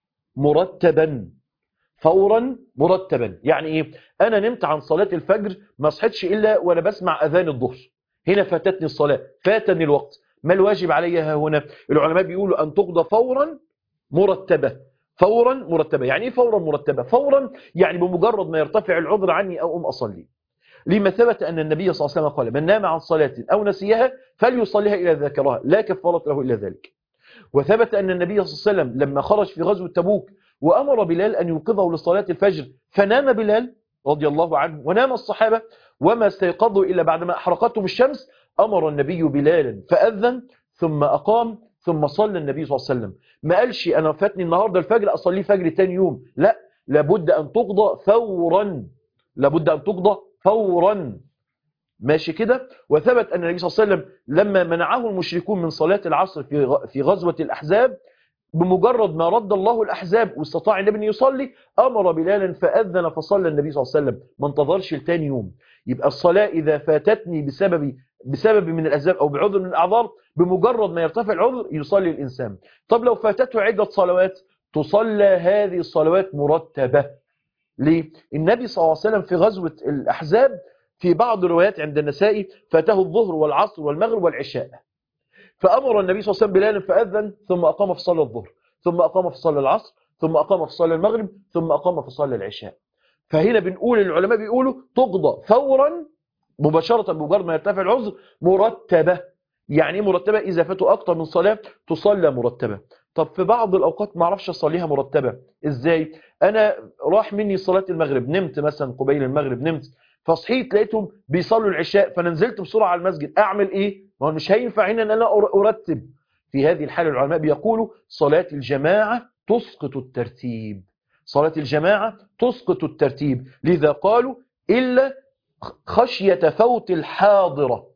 مرتبا فورا مرتبا. يعني إيه؟ أنا نمت عن صلاة الفجر ما صحتش إلا وأنا بسمع أذان الظهر، هنا فاتتني الصلاة فاتني الوقت، ما الواجب عليها هنا؟ العلماء بيقولوا أن تقضى فورا مرتبة فورا مرتبة. يعني إيه فورا مرتبة؟ فورا يعني بمجرد ما يرتفع العذر عني أو أم أصلي، لما ثبت أن النبي صلى الله عليه وسلم قال من نام عن صلاة أو نسيها فليصليها إلى ذكرها لا كفارة له إلا ذلك. وثبت أن النبي صلى الله عليه وسلم لما خرج في غزوة تبوك وأمر بلال أن يوقظه لصلاة الفجر فنام بلال رضي الله عنه ونام الصحابة وما استيقظوا إلا بعدما أحرقتهم الشمس، أمر النبي بلالا فأذن ثم أقام ثم صلى النبي صلى الله عليه وسلم. ما قالش أنا فاتني النهاردة الفجر أصلي فجر تاني يوم، لا، لابد أن تقضى فورا لابد أن تقضى فورا ماشي كده. وثبت أن النبي صلى الله عليه وسلم لما منعه المشركون من صلاة العصر في غزوة الأحزاب بمجرد ما رد الله الأحزاب واستطاع النبي أن يصلي أمر بلالا فأذن فصلى النبي صلى الله عليه وسلم، ما انتظرش لتاني يوم. يبقى الصلاة إذا فاتتني بسبب بسبب من الأسباب أو بعذر من الأعذار، بمجرد ما يرتفع العذر يصلي الإنسان. طب لو فاتته عدة صلوات، تصلى هذه الصلوات مرتبة. ليه؟ النبي صلى الله عليه وسلم في غزوة الأحزاب في بعض الروايات عند النسائي فاته الظهر والعصر والمغرب والعشاء، فأمر النبي صلى الله عليه وسلم بلالا فأذن، ثم أقام في صلاة الظهر، ثم أقام في صلاة العصر، ثم أقام في صلاة المغرب، ثم أقام في صلاة العشاء. فهنا بنقول العلماء بيقولوا تقضى فورا مباشرة بمجرد ما يرتفع العذر مرتبة. يعني مرتبة؟ إذا فاتوا أكتر من صلاة تصلى مرتبة. طب في بعض الأوقات ما اعرفش أصليها مرتبة إزاي؟ أنا راح مني صلاة المغرب، نمت مثلا قبيل المغرب نمت، فصحيت لقيتهم بيصلوا العشاء، فانا نزلت بسرعة على المسجد، أعمل إيه؟ ما هو مش هينفع هنا أن أنا أرتب. في هذه الحالة العلماء بيقولوا صلاة الجماعة تسقط الترتيب. صلاة الجماعة تسقط الترتيب، لذا قالوا إلا خشية فوت الحاضرة،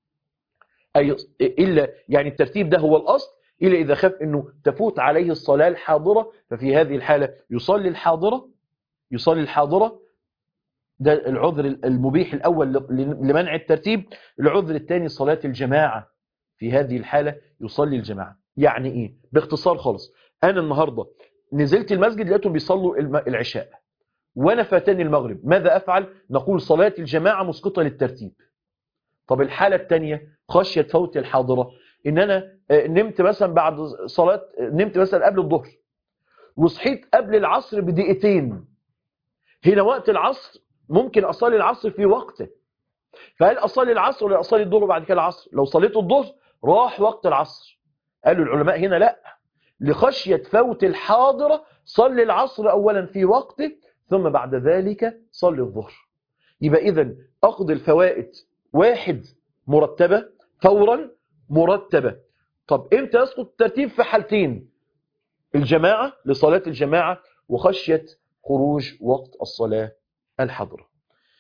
أي إلا يعني الترتيب ده هو الأصل، إلا إذا خاف أنه تفوت عليه الصلاة الحاضرة، ففي هذه الحالة يصلي الحاضرة يصلي الحاضرة ده العذر المبيح الأول لمنع الترتيب. العذر الثاني صلاة الجماعة، في هذه الحالة يصلي الجماعة. يعني إيه؟ باختصار خالص، أنا النهاردة نزلت المسجد لقيتهم بيصلوا العشاء وأنا فاتني المغرب، ماذا أفعل؟ نقول صلاة الجماعة مسقطة للترتيب. طب الحالة الثانية خشية فوت الحاضرة، إن أنا نمت مثلا بعد صلاة، نمت مثلا قبل الظهر وصحيت قبل العصر بدقيقتين، هنا وقت العصر ممكن أصلي العصر في وقته، فهل أصلي العصر ولا أصلي الظهر بعد كده العصر؟ لو صليت الظهر راح وقت العصر. قالوا العلماء هنا لا، لخشية فوت الحاضرة صلي العصر أولا في وقته، ثم بعد ذلك صلي الظهر. يبقى إذن أقضي الفوائد واحد مرتبة فورا مرتبة. طب إمتى يسقط الترتيب؟ في حالتين: الجماعة لصلاة الجماعة، وخشية خروج وقت الصلاة الحاضرة.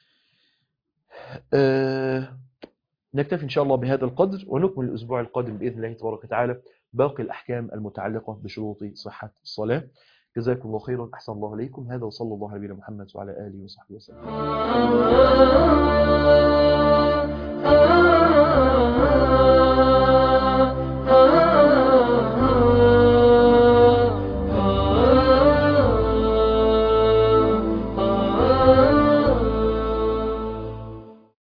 أه نكتفي إن شاء الله بهذا القدر، ونكمل الأسبوع القادم بإذن الله تبارك وتعالى باقي الأحكام المتعلقة بشروط صحة الصلاة. جزاكم الله خيرا، أحسن الله عليكم. هذا وصلى الله على نبينا محمد وعلى آله وصحبه وسلم.